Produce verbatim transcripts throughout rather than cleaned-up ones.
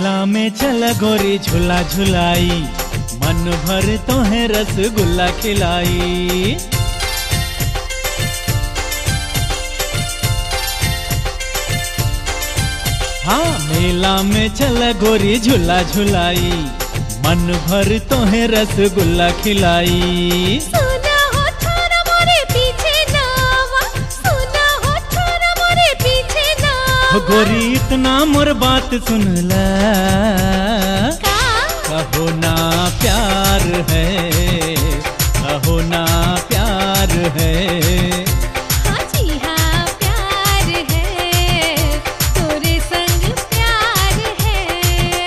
मेला में चल गोरी झूला झुलाई, मन भर तोहे रसगुल्ला खिलाई। हाँ मेला में चल गोरी झूला झुलाई, मन भर तोहे रसगुल्ला खिलाई। सुना हो छोरा मोरे पीछे ना आवा, सुना हो छोरा मोरे पीछे ना आवा। गोरी इतना मोर बात सुन ले, का? कहो ना प्यार है, कहो ना प्यार है। हाँ जी हाँ प्यार है, तोरे संग प्यार है।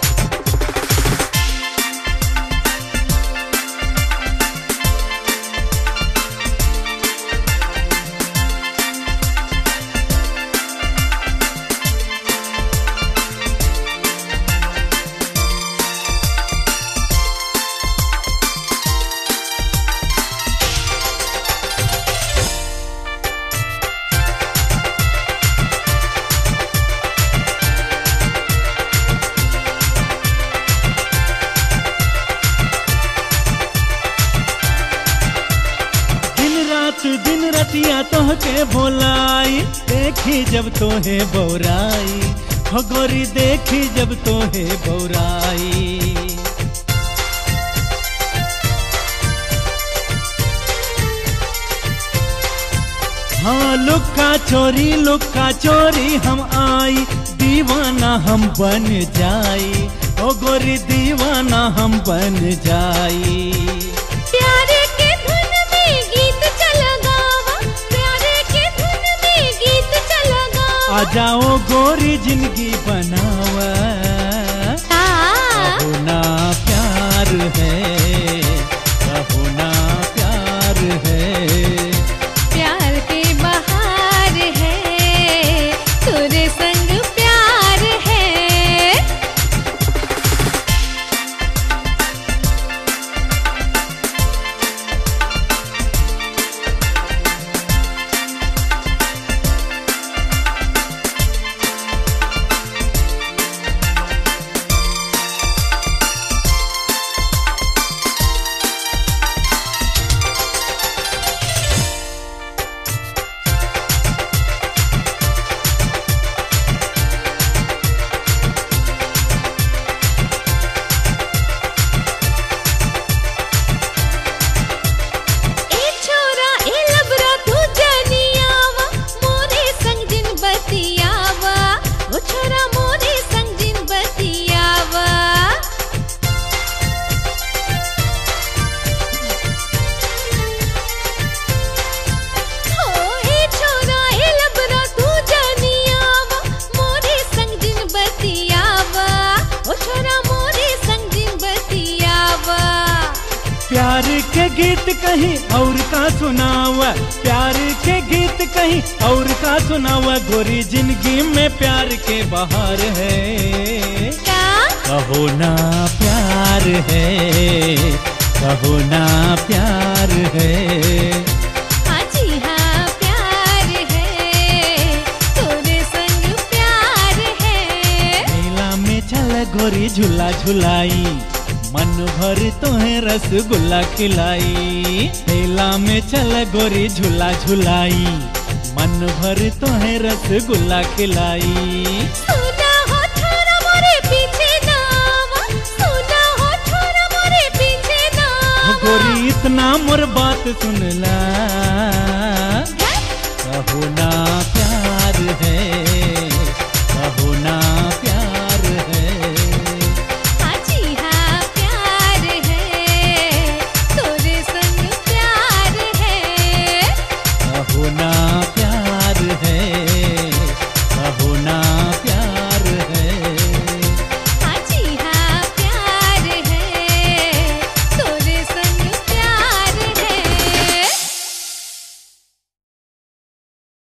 दिन रतिया तोहके बोलाई, देखी जब तोहे बौराई, हो गोरी देखी जब तोहे बौराई। हाँ लुक्का चोरी लुक्का चोरी हम आई, दीवाना हम बन जाई, ओ गोरी दीवाना हम बन जाई। प्यार के धुन में गीत चल गावा, प्यार के धुन में गीत चल गावा। आ जाओ गोरी जिंदगी बनावा, कहो ना प्यार है, कहो ना प्यार है। प्यार के बहार है, तोरे संग प्यार है। प्यार के गीत कहीं और का सुनावा, प्यार के गीत कहीं और का सुनावा। गोरी जिंदगी में प्यार के बहार है, क्या? कहो ना प्यार है, कहो ना प्यार है। हाँ जी हाँ प्यार है, तोरे संग प्यार है। मेला में चल गोरी झूला झुलाई, मन भर तोहे रसगुल्ला खिलाई। मेला में चल गोरी झूला झुलाई, मन भर तोहे रसगुल्ला खिलाई। सुना हो छोरा मोरे पीछे ना आवा, सुना हो छोरा मोरे पीछे ना आवा। गोरी इतना मोर बात सुन ला, कहो ना